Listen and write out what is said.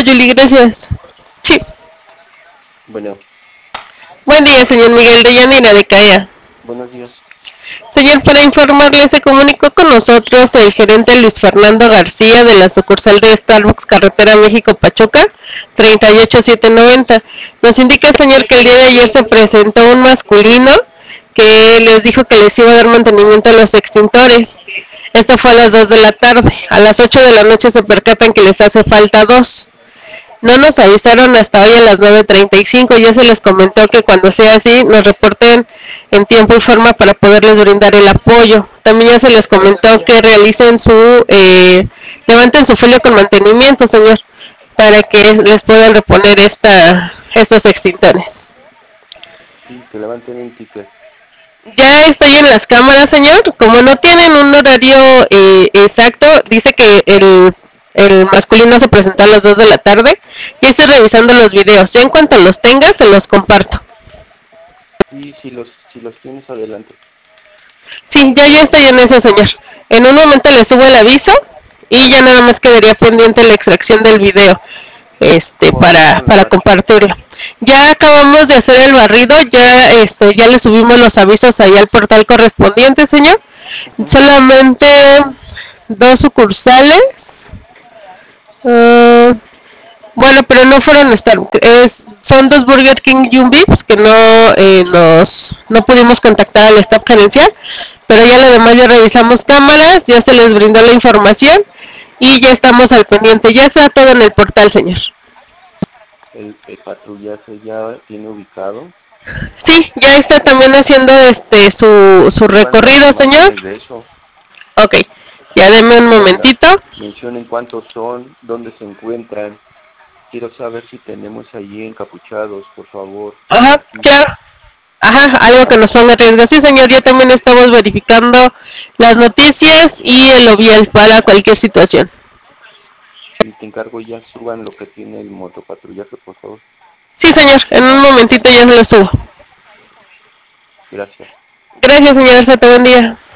Julie, gracias. Sí. Bueno. Buen día, señor Miguel de Yanira de CAEA. Buenos días. Señor, para informarle, se comunicó con nosotros el gerente Luis Fernando García de la sucursal de Starbucks Carretera México-Pachuca, 38790. Nos indica, señor, que el día de ayer se presentó un masculino que les dijo que les iba a dar mantenimiento a los extintores. Esto fue a las 2 de la tarde. A las 8 de la noche se percatan que les hace falta 2. No nos avisaron hasta hoy a las 9:35. Ya se les comentó que cuando sea así nos reporten en tiempo y forma para poderles brindar el apoyo. También ya se les comentó que realicen levanten su folio con mantenimiento, señor, para que les puedan reponer estos extintores. Sí, que levanten un ticket. Ya estoy en las cámaras, señor. Como no tienen un horario exacto, dice que el masculino se presentó a las 2 de la tarde. Ya estoy revisando los videos. Ya en cuanto los tenga, se los comparto. Sí, si los tienes, adelante. Sí, ya estoy en eso, señor. En un momento le subo el aviso y ya nada más quedaría pendiente la extracción del video para compartirlo. Ya acabamos de hacer el barrido, ya le subimos los avisos ahí al portal correspondiente, señor. Solamente 2 sucursales. Bueno, pero no fueron son 2 Burger King y un Vips que no pudimos contactar al staff gerencial, pero ya lo demás ya revisamos cámaras, ya se les brindó la información y ya estamos al pendiente. Ya está todo en el portal, señor. ¿El patrullaje ya tiene ubicado? Sí, ya está también haciendo su recorrido, señor. De eso? Ok, ya denme un momentito. Mencionen cuántos son, dónde se encuentran. Quiero saber si tenemos allí encapuchados, por favor. Ajá, claro. Ajá, algo que nos ponga en riesgo. Sí, señor, ya también estamos verificando las noticias y el OVIAL para cualquier situación. Y te encargo, ya suban lo que tiene el motopatrullaje, por favor. Sí, señor, en un momentito ya se lo subo. Gracias. Gracias, señor Arceto, buen día.